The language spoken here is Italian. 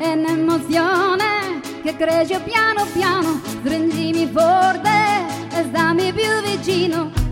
è un'emozione che cresce piano piano, stringimi forte e stammi più vicino.